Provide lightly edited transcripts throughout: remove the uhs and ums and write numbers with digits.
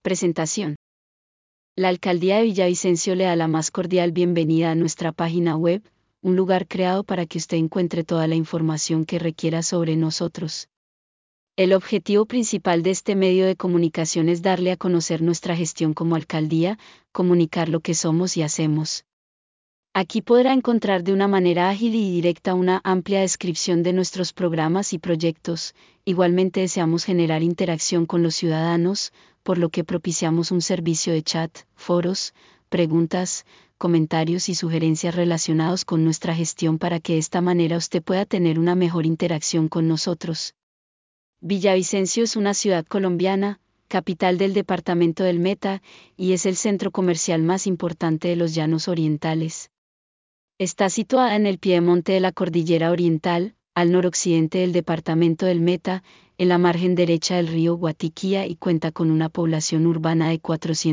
Presentación. La Alcaldía de Villavicencio le da la más cordial bienvenida a nuestra página web, un lugar creado para que usted encuentre toda la información que requiera sobre nosotros. El objetivo principal de este medio de comunicación es darle a conocer nuestra gestión como alcaldía, comunicar lo que somos y hacemos. Aquí podrá encontrar de una manera ágil y directa una amplia descripción de nuestros programas y proyectos. Igualmente deseamos generar interacción con los ciudadanos, por lo que propiciamos un servicio de chat, foros, preguntas, comentarios y sugerencias relacionados con nuestra gestión para que de esta manera usted pueda tener una mejor interacción con nosotros. Villavicencio es una ciudad colombiana, capital del departamento del Meta, y es el centro comercial más importante de los Llanos Orientales. Está situada en el piedemonte de la Cordillera Oriental, al noroccidente del departamento del Meta, en la margen derecha del río Guatiquía y cuenta con una población urbana de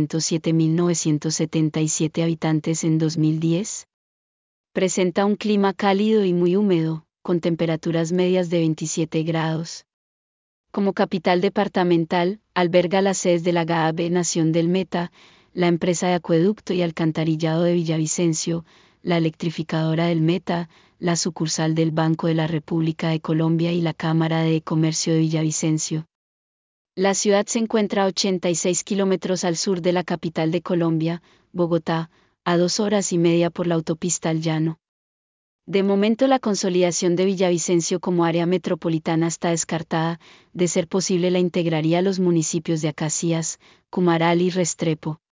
407.977 habitantes en 2010. Presenta un clima cálido y muy húmedo, con temperaturas medias de 27 grados. Como capital departamental, alberga las sedes de la GAB Nación del Meta, la empresa de acueducto y alcantarillado de Villavicencio, la electrificadora del Meta, la sucursal del Banco de la República de Colombia y la Cámara de Comercio de Villavicencio. La ciudad se encuentra a 86 kilómetros al sur de la capital de Colombia, Bogotá, a 2 horas y media por la autopista al Llano. De momento la consolidación de Villavicencio como área metropolitana está descartada, de ser posible la integraría a los municipios de Acacías, Cumaral y Restrepo.